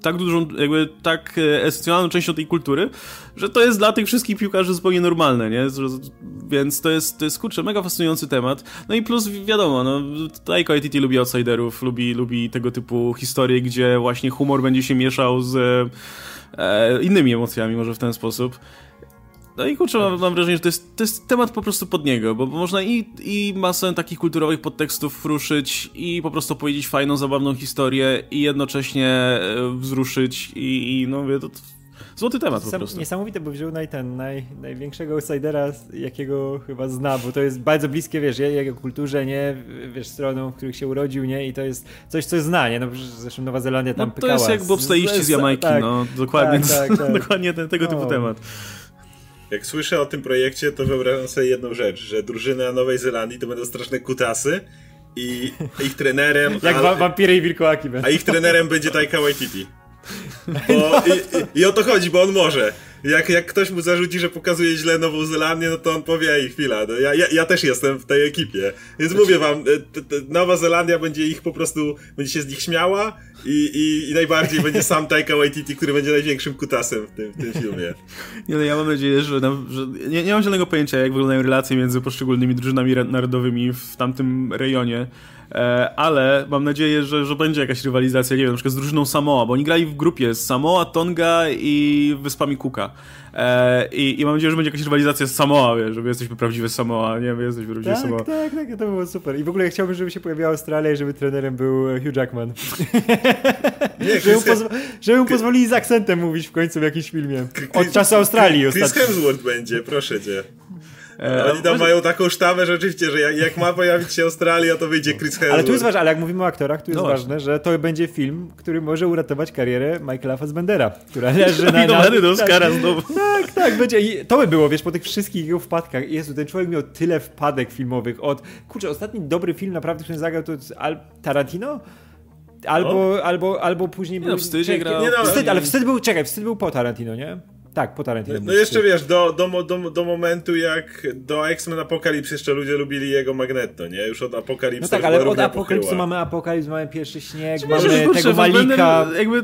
tak dużą, jakby tak esencjonalną częścią tej kultury, że to jest dla tych wszystkich piłkarzy zupełnie normalne, nie? Więc to jest kurczę, mega fascynujący temat. No i plus wiadomo, no Taika Waititi lubi outsiderów, lubi tego typu historie, gdzie właśnie humor będzie się mieszał z innymi emocjami, może w ten sposób. No i kurczę, mam wrażenie, że to jest temat po prostu pod niego, bo można i masę takich kulturowych podtekstów ruszyć i po prostu powiedzieć fajną, zabawną historię i jednocześnie wzruszyć i no mówię, to złoty temat po prostu. Niesamowite, bo wziął największego outsidera, jakiego chyba zna, bo to jest bardzo bliskie, wiesz, jego kulturze, nie, wiesz, stroną, w których się urodził, nie, i to jest coś, co zna, nie, no zresztą Nowa Zelandia tam pykała. To jest jak bobslaiści z Jamajki, tak, no, dokładnie, tak. Dokładnie tego typu temat. Jak słyszę o tym projekcie, to wyobrażam sobie jedną rzecz, że drużyna Nowej Zelandii to będą straszne kutasy i ich trenerem... Jak wampiry i wilkołaki będą. A ich trenerem będzie Taika Waititi. I o to chodzi, bo on może. Jak ktoś mu zarzuci, że pokazuje źle Nową Zelandię, no to on powie, ej, chwila, no ja też jestem w tej ekipie. Więc mówię wam, Nowa Zelandia będzie ich po prostu, będzie się z nich śmiała i najbardziej będzie sam Taika Waititi, który będzie największym kutasem w tym filmie. Nie, no ja mam nadzieję, że nie mam żadnego pojęcia, jak wyglądają relacje między poszczególnymi drużynami narodowymi w tamtym rejonie. Ale mam nadzieję, że będzie jakaś rywalizacja, nie wiem, na przykład z drużyną Samoa, bo oni grali w grupie z Samoa, Tonga i Wyspami Cooka. I mam nadzieję, że będzie jakaś rywalizacja z Samoa, wiesz, że wy jesteśmy prawdziwe Samoa, nie, wy jesteśmy prawdziwe Samoa. Tak, to by było super. I w ogóle chciałbym, żeby się pojawiła Australia i żeby trenerem był Hugh Jackman. Żeby mu pozwolili z akcentem mówić w końcu w jakimś filmie. Od czasu Australii Chris Hemsworth będzie, proszę cię. Oni tam mają taką sztamę rzeczywiście, że jak ma pojawić się Australia, to wyjdzie Chris Hemsworth. Ale tu jest ważne, ale jak mówimy o aktorach, tu jest ważne, że to będzie film, który może uratować karierę Michaela Fassbendera, która leży nominowany do Oscara znowu. Tak, będzie. I to by było, wiesz, po tych wszystkich jego wpadkach. Jezu, ten człowiek miał tyle wpadek filmowych. Ostatni dobry film naprawdę, który zagrał, to Tarantino? Albo później był... No, Wstydzie grał. Ale Wstyd był po Tarantino, nie? Tak, po Tarantino. No jeszcze wiesz, do momentu jak do X-Men Apocalypse jeszcze ludzie lubili jego Magneto, nie? Już od Apocalypse. No tak, ale od Apocalypse mamy Apocalypse, mamy Pierwszy Śnieg, mamy tego Malika. Jakby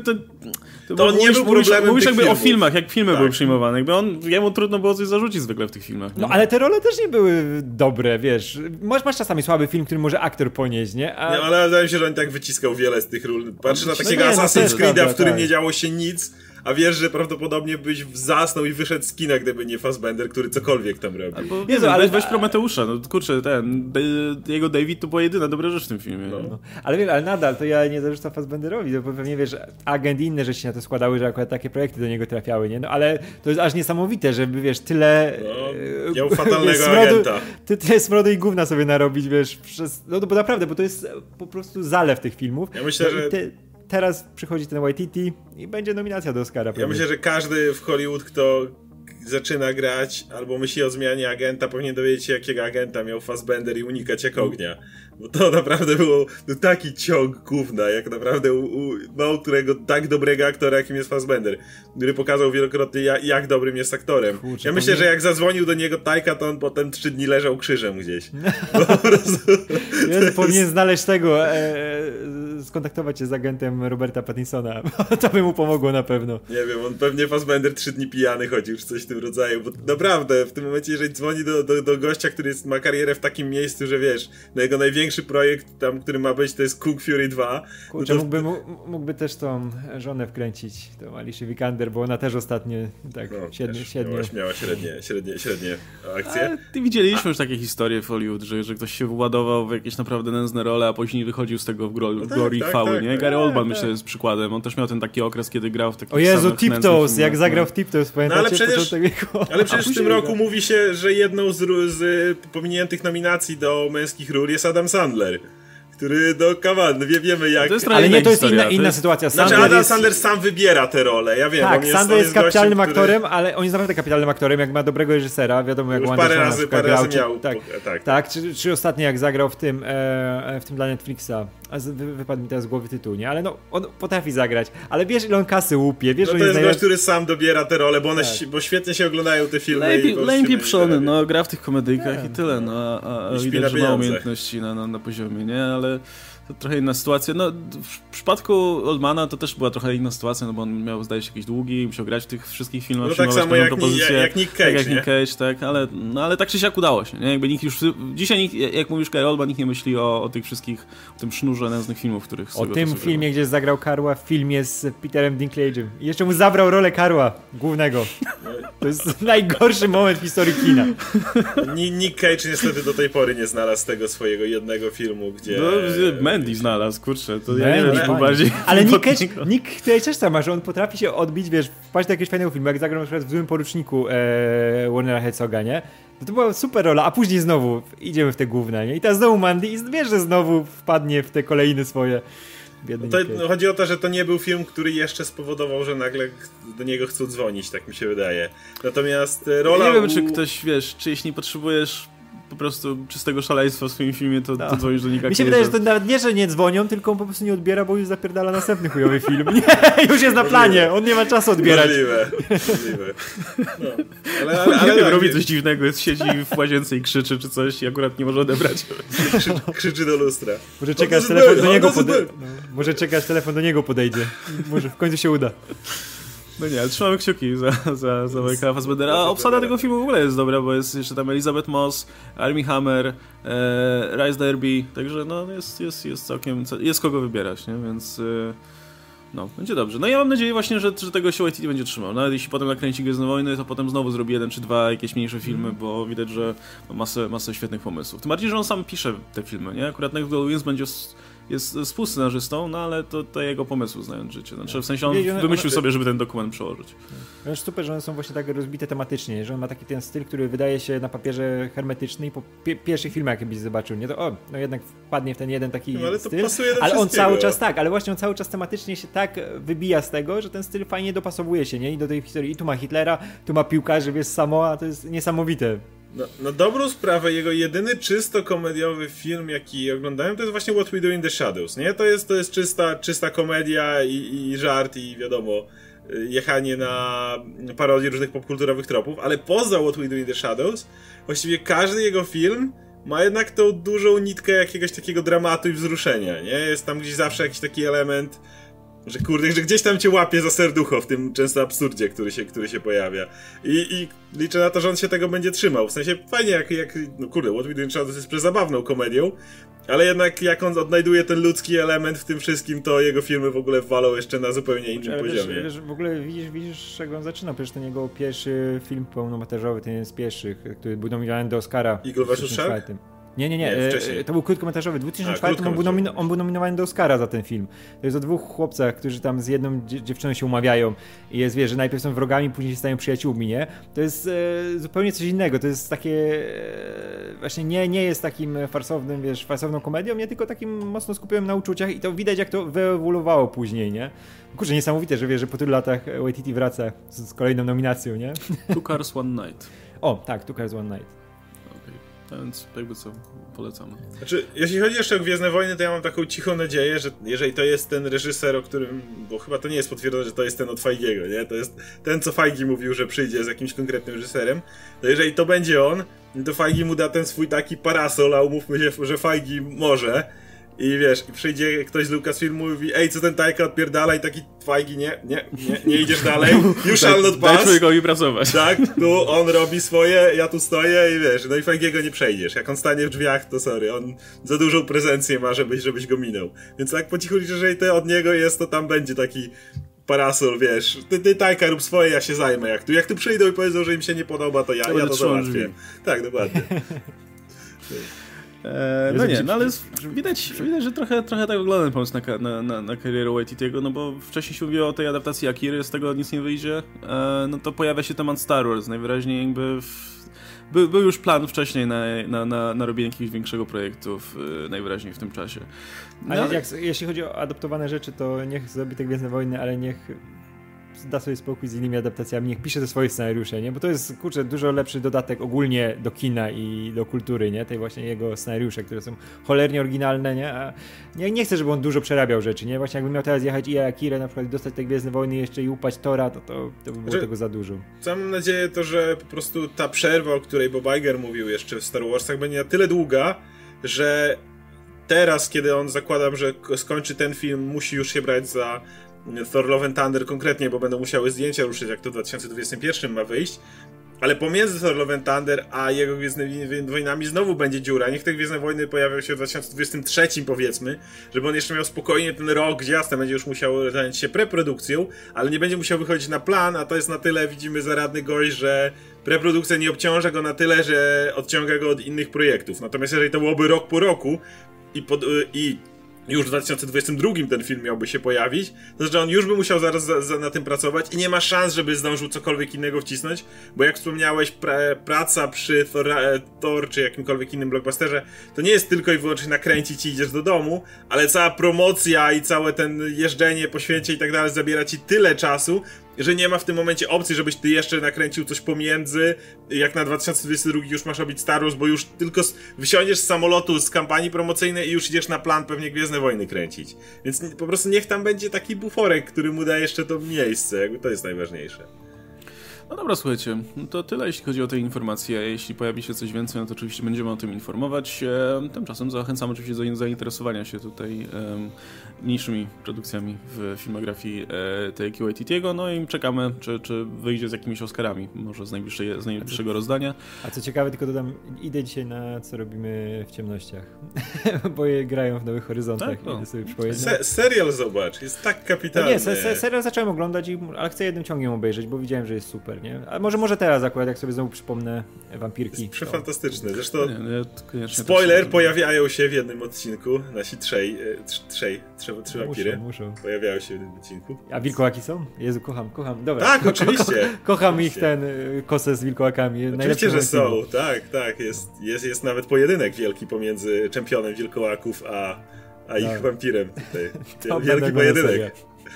to on nie był problemem. Mówisz jakby filmów. O filmach, jak filmy były przyjmowane. Jakby jemu trudno było coś zarzucić zwykle w tych filmach. No ale te role też nie były dobre, wiesz. Masz czasami słaby film, który może aktor ponieść, nie? Nie, ale wydaje mi się, że on tak wyciskał wiele z tych ról. Patrz na takiego Assassin's Creed'a, w którym nie działo się nic, a wiesz, że prawdopodobnie byś zasnął i wyszedł z kina, gdyby nie Fassbender, który cokolwiek tam robił. Albo, ale weź Prometeusza, no kurczę, jego David to była jedyna dobra rzecz w tym filmie. No. Ale nadal, to ja nie zarzucam Fassbenderowi, bo pewnie wiesz, agent i inne rzeczy się na to składały, że akurat takie projekty do niego trafiały, nie? No ale to jest aż niesamowite, żeby wiesz, tyle... miał fatalnego agenta. Tyle smrodu i gówna sobie narobić, wiesz, no bo naprawdę, bo to jest po prostu zalew tych filmów. Ja myślę, że... Teraz przychodzi ten Waititi i będzie nominacja do Oscara. Ja myślę, że każdy w Hollywood, kto zaczyna grać albo myśli o zmianie agenta, powinien dowiedzieć się, jakiego agenta miał Fassbender i unikać jak ognia. Bo to naprawdę był taki ciąg gówna, jak naprawdę mało którego tak dobrego aktora, jakim jest Fassbender, który pokazał wielokrotnie, jak dobrym jest aktorem. Kurczę, ja myślę, że jak zadzwonił do niego Taika, to on potem 3 dni leżał krzyżem gdzieś. Po prostu, powinien znaleźć tego, skontaktować się z agentem Roberta Pattinsona. To by mu pomogło na pewno. Nie wiem, on pewnie Fassbender 3 dni pijany chodził, czy coś w tym rodzaju, bo naprawdę w tym momencie, jeżeli dzwoni do gościa, który ma karierę w takim miejscu, że wiesz, no jego największy projekt tam, który ma być, to jest Kung Fury 2. Kurczę, no to... mógłby też tą żonę wkręcić, tą Alicia Vikander, bo ona też ostatnio tak miała średnie akcje. Widzieliśmy już takie historie w Hollywood, że ktoś się władował w jakieś naprawdę nędzne role, a później wychodził z tego w glorii i chwały, nie? Gary Oldman myślę jest przykładem. On też miał ten taki okres, kiedy grał w takich O Jezu, Tiptoes, jak zagrał w Tiptoes, pamiętacie? Ale przecież w tym roku mówi się, że jedną z pominiętych nominacji do męskich ról jest Adam Sandler, który wiemy jak... Ale nie, to jest inna sytuacja. Adam Sandler sam wybiera te role, ja wiem. Tak, Sandler jest kapitalnym aktorem, ale on jest naprawdę kapitalnym aktorem, jak ma dobrego reżysera, wiadomo jak parę razy miał. Tak, czy ostatnio jak zagrał w tym dla Netflixa, wypadł mi teraz z głowy tytuł, nie? Ale no, on potrafi zagrać, ale wiesz ile on kasy łupie, wiesz, no to jest gość, który sam dobiera te role, bo świetnie się oglądają te filmy. Lane pieprzony, no gra w tych komedyjkach i tyle, no, a widać, że ma umiejętności na poziomie, nie? Ale trochę inna sytuacja. No, w przypadku Oldmana to też była trochę inna sytuacja, no bo on miał, zdaje się, jakieś długi, musiał grać w tych wszystkich filmach, no tak samo jak Nick Cage, tak jak Nick Cage, tak, ale tak czy siak udało się, nie? Jakby nikt już, dzisiaj, jak mówisz Gary Oldman, nikt nie myśli o tych wszystkich, o tym sznurze nędznych filmów, których o tym filmie, gdzie zagrał Karła w filmie z Peterem Dinklage'em. I jeszcze mu zabrał rolę Karła, głównego. To jest najgorszy moment w historii kina. Nick Cage niestety do tej pory nie znalazł tego swojego jednego filmu, gdzie... No, Mandy znalazł, kurczę, to ja nie wiem, czy był bardziej... Ale Nick Cage też tam ma, że on potrafi się odbić, wiesz, wpaść do jakiegoś fajnego filmu, jak zagrał na przykład w Złym Poruczniku Warnera Herzoga, nie? To była super rola, a później znowu idziemy w te główne, nie? I teraz znowu Mandy i wiesz, że znowu wpadnie w te kolejne swoje... chodzi o to, że to nie był film, który jeszcze spowodował, że nagle do niego chcą dzwonić, tak mi się wydaje. Natomiast rola... Nie wiem, czy ktoś, wiesz, czy jeśli potrzebujesz po prostu czystego szaleństwa w swoim filmie, to dzwonisz do Nicka Cage'a. Mi się wydaje, że to nawet nie, że nie dzwonią, tylko on po prostu nie odbiera, bo już zapierdala następny chujowy film. Nie, już jest na planie, on nie ma czasu odbierać. Możliwe. No. Ale nie wiem, robi coś dziwnego, siedzi w łazience i krzyczy czy coś i akurat nie może odebrać. Krzyczy do lustra. Może czekasz, telefon do niego może czekasz, telefon do niego podejdzie. Może w końcu się uda. No nie, ale trzymamy kciuki za Michaela Fassbendera. A obsada tego filmu w ogóle jest dobra, bo jest jeszcze tam Elizabeth Moss, Armie Hammer, Rhys Darby, także no jest całkiem, jest kogo wybierać, nie? Więc no, będzie dobrze. No ja mam nadzieję właśnie, że tego się Waititi będzie trzymał. Nawet jeśli potem nakręci Gwiezdne Wojny, to potem znowu zrobi 1 czy 2 jakieś mniejsze filmy, bo widać, że ma masę świetnych pomysłów. Tym bardziej, że on sam pisze te filmy, nie? Akurat Next Goal Wins jest współscenarzystą, no ale to jego pomysł, znając życie. Znaczy, w sensie on wymyślił sobie, żeby ten dokument przełożyć. No super, że one są właśnie tak rozbite tematycznie, że on ma taki ten styl, który wydaje się na papierze hermetyczny i po pierwszych filmach, jakbyś zobaczył, nie, to no jednak wpadnie w ten jeden taki styl, ale on cały czas ale właśnie on cały czas tematycznie się tak wybija z tego, że ten styl fajnie dopasowuje się, nie, i do tej historii. I tu ma Hitlera, tu ma piłkarzy, wiesz, Samoa, to jest niesamowite. Na dobrą sprawę, jego jedyny czysto komediowy film, jaki oglądałem, to jest właśnie What We Do in the Shadows, nie? To jest czysta komedia i żart i wiadomo, jechanie na parodii różnych popkulturowych tropów, ale poza What We Do in the Shadows, właściwie każdy jego film ma jednak tą dużą nitkę jakiegoś takiego dramatu i wzruszenia, nie? Jest tam gdzieś zawsze jakiś taki element, że kurde, że gdzieś tam cię łapie za serducho w tym często absurdzie, który się pojawia. I liczę na to, że on się tego będzie trzymał. W sensie fajnie, jak no kurde, What We Do in Shadows jest przezabawną komedią, ale jednak jak on odnajduje ten ludzki element w tym wszystkim, to jego filmy w ogóle walą jeszcze na zupełnie innym poziomie. Wiesz, w ogóle widzisz, jak on zaczyna. Przecież ten jego pierwszy film pełnometrażowy, ten jeden z pierwszych, który był nominowany do Oscara. Eagle vs. Shark? Nie, to był krótkometrażowy. W 2004 on był nominowany do Oscara za ten film. To jest o 2 chłopcach, którzy tam z jedną dziewczyną się umawiają i jest, wiesz, że najpierw są wrogami, później się stają przyjaciółmi, nie? To jest zupełnie coś innego. To jest takie właśnie nie jest takim farsowną komedią, nie, tylko takim mocno skupionym na uczuciach i to widać, jak to wyewoluowało później, nie? Kurczę, niesamowite, że wiesz, że po tylu latach Waititi wraca z kolejną nominacją, nie? Two Cars, One Night. O, tak, Two Cars, One Night. Więc jakby co, polecamy. Znaczy, jeśli chodzi jeszcze o Gwiezdne Wojny, to ja mam taką cichą nadzieję, że jeżeli to jest ten reżyser, o którym, bo chyba to nie jest potwierdzone, że to jest ten od Feigiego, nie? To jest ten, co Feigi mówił, że przyjdzie z jakimś konkretnym reżyserem, to jeżeli to będzie on, to Feigi mu da ten swój taki parasol, a umówmy się, że Feigi może. I wiesz, i przyjdzie ktoś z Lucasfilmu i mówi, ej, co ten Taika odpierdala, i taki Feigi, nie idziesz dalej, you shall not pass. Daj człowiekowi pracować. Tak, tu on robi swoje, ja tu stoję i wiesz, no i Feigiego nie przejdziesz. Jak on stanie w drzwiach, to sorry, on za dużą prezencję ma, żebyś go minął. Więc tak po cichu liczę, że jeżeli to od niego jest, to tam będzie taki parasol, wiesz, ty Taika rób swoje, ja się zajmę. Jak tu przyjdą i powiedzą, że im się nie podoba, to ja to załatwię. Tak, dokładnie. No nie, no ale widać, że trochę tak oglądam pomysł na karierę Waititiego, no bo wcześniej się mówiło o tej adaptacji Akiry, z tego nic nie wyjdzie, no to pojawia się temat Star Wars, najwyraźniej jakby był już plan wcześniej na robienie jakiegoś większego projektu najwyraźniej w tym czasie. No, ale jeśli chodzi o adaptowane rzeczy, to niech zrobi te Gwiezdne Wojny, ale niech da sobie spokój z innymi adaptacjami, niech pisze te swoje scenariusze, nie? Bo to jest, kurczę, dużo lepszy dodatek ogólnie do kina i do kultury, nie? Tej właśnie jego scenariusze, które są cholernie oryginalne, nie? A nie chcę, żeby on dużo przerabiał rzeczy, nie? Właśnie jakbym miał teraz jechać i Akirę na przykład dostać te Gwiezdne Wojny jeszcze i upać Tora, to by było tego za dużo. Co mam nadzieję to, że po prostu ta przerwa, o której Bob Iger mówił jeszcze w Star Warsach, będzie na tyle długa, że teraz, kiedy on zakładam, że skończy ten film, musi już się brać za Thor Love and Thunder konkretnie, bo będą musiały zdjęcia ruszyć, jak to w 2021 ma wyjść. Ale pomiędzy Thor Love and Thunder a jego Gwiezdnymi Wojnami znowu będzie dziura. Niech te Gwiezdne Wojny pojawią się w 2023, powiedzmy, żeby on jeszcze miał spokojnie ten rok, gdzie jasne, będzie już musiał zająć się preprodukcją, ale nie będzie musiał wychodzić na plan, a to jest na tyle, widzimy, zaradny gość, że preprodukcja nie obciąża go na tyle, że odciąga go od innych projektów. Natomiast jeżeli to byłoby rok po roku i już w 2022 ten film miałby się pojawić, to znaczy on już by musiał zaraz na tym pracować i nie ma szans, żeby zdążył cokolwiek innego wcisnąć, bo jak wspomniałeś, praca przy Thor czy jakimkolwiek innym blockbusterze to nie jest tylko i wyłącznie nakręcić i idziesz do domu, ale cała promocja i całe ten jeżdżenie po świecie i tak dalej zabiera ci tyle czasu, że nie ma w tym momencie opcji, żebyś ty jeszcze nakręcił coś pomiędzy, jak na 2022 już masz robić Star Wars, bo już tylko wysiądziesz z samolotu z kampanii promocyjnej i już idziesz na plan pewnie Gwiezdne Wojny kręcić. Więc po prostu niech tam będzie taki buforek, który mu da jeszcze to miejsce, jakby to jest najważniejsze. No dobra, słuchajcie, to tyle jeśli chodzi o te informacje. Jeśli pojawi się coś więcej, no to oczywiście będziemy o tym informować. Tymczasem zachęcam oczywiście do zainteresowania się tutaj mniejszymi produkcjami w filmografii Taiki Waititiego, no i czekamy, czy wyjdzie z jakimiś Oscarami, może z najbliższego rozdania. A co ciekawe, tylko dodam, idę dzisiaj na Co robimy w ciemnościach, bo je grają w Nowych Horyzontach. Tak, no. Sobie Serial zobacz, jest tak kapitalny. Nie, serial zacząłem oglądać, ale chcę jednym ciągiem obejrzeć, bo widziałem, że jest super, nie? A może teraz akurat, jak sobie znowu przypomnę Wampirki. Jest przefantastyczny. Zresztą spoiler, pojawiają się w jednym odcinku, nasi trzej wampiry. Muszą. Pojawiają się w jednym odcinku. A wilkołaki są? Jezu, kocham. Dobra. Tak, oczywiście. Kocham ich kosę z wilkołakami. Oczywiście, że są. Tak. Jest nawet pojedynek wielki pomiędzy czempionem wilkołaków a ich wampirem. Tutaj. Wielki pojedynek.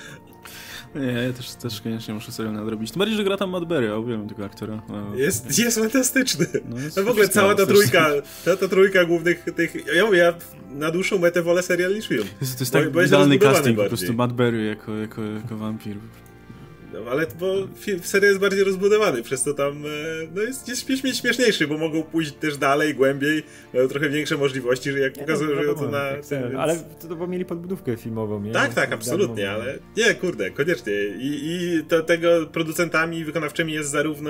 Nie, ja też koniecznie muszę serial nadrobić. Tym bardziej, że gra tam Matt Berry, ja uwielbiam tego aktora. Jest fantastyczny. No w ogóle cała ta trójka głównych tych... Ja na dłuższą metę wolę serial niż film. To jest tak idealny casting, po prostu Matt Berry jako wampir. No, ale serial jest bardziej rozbudowany, przez to tam jest śmieszniejszy, bo mogą pójść też dalej, głębiej, mają trochę większe możliwości, że jak pokazują, że to na... Więc... Ale to bo mieli podbudówkę filmową, nie? Tak, absolutnie, ale nie, kurde, koniecznie. I tego producentami wykonawczymi jest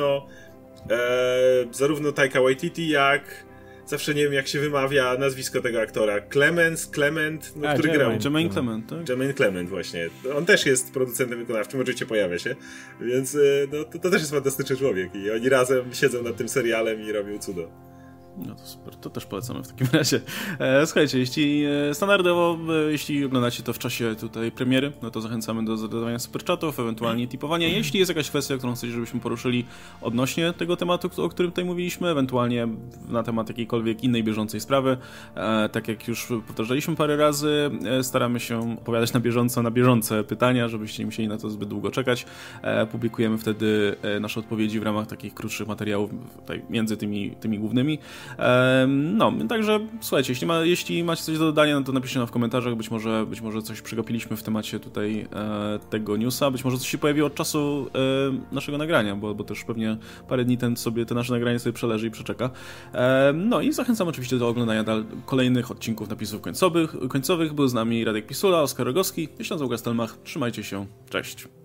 zarówno Taika Waititi, jak... Zawsze nie wiem, jak się wymawia nazwisko tego aktora. Clement, który grał. Jermaine Clement, tak? Jermaine Clement, właśnie. On też jest producentem wykonawczym, oczywiście pojawia się. Więc to też jest fantastyczny człowiek. I oni razem siedzą nad tym serialem i robią cudo. No to super, to też polecamy w takim razie. Słuchajcie, standardowo, jeśli oglądacie to w czasie tutaj premiery, no to zachęcamy do zadawania superchatów, ewentualnie tipowania. Jeśli jest jakaś kwestia, którą chcecie, żebyśmy poruszyli odnośnie tego tematu, o którym tutaj mówiliśmy, ewentualnie na temat jakiejkolwiek innej bieżącej sprawy, tak jak już powtarzaliśmy parę razy, staramy się opowiadać na bieżące pytania, żebyście nie musieli na to zbyt długo czekać. Publikujemy wtedy nasze odpowiedzi w ramach takich krótszych materiałów tutaj między tymi głównymi. No, także słuchajcie, jeśli macie coś do dodania, no to napiszcie nam w komentarzach, być może coś przegapiliśmy w temacie tutaj tego newsa, być może coś się pojawiło od czasu naszego nagrania, bo też pewnie parę dni to nasze nagranie sobie przeleży i przeczeka. No i zachęcam oczywiście do oglądania kolejnych odcinków napisów końcowych. Był z nami Radek Pisula, Oskar Rogowski, ja się nazywam Gastelmach, trzymajcie się, cześć.